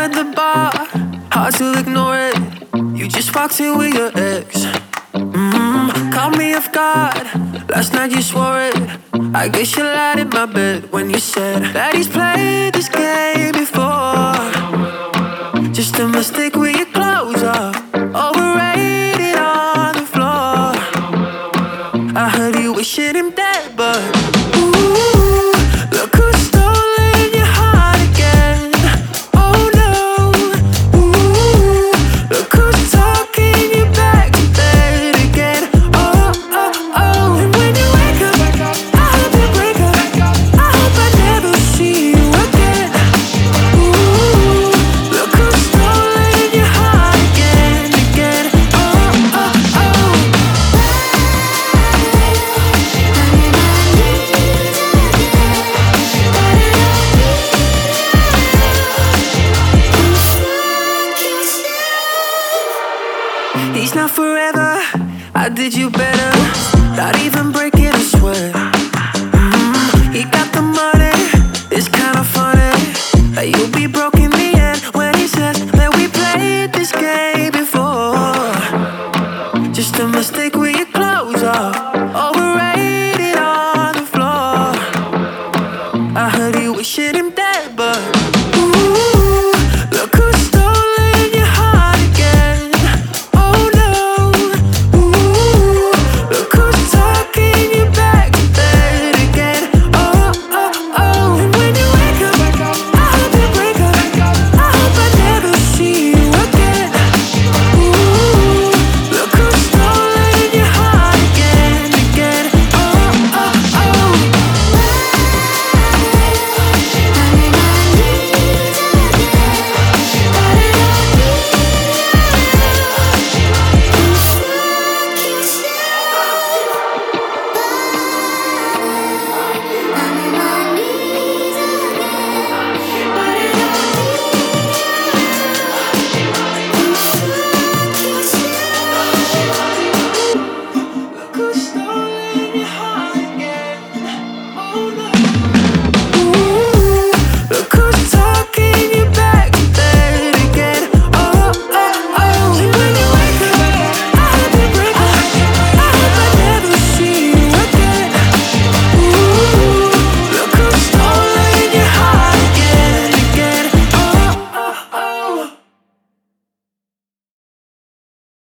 at the bar, hard to ignore it. You just walked in with your ex. Caught me off guard. Last night you swore it. I guess you lied in my bed when you said that he's played this game before. Just a mistake with your clothes off, overrated on the floor. I heard you wishing him dead, but ooh, look who's stolen your heart again. Oh no, ooh, look who's talking you back to bed again. Oh, oh, oh. And when you wake up, I hope you break up. I hope I never see you again. Ooh, look who's stolen your heart again, again. Oh, oh, oh. He's not forever, I did you better. Not even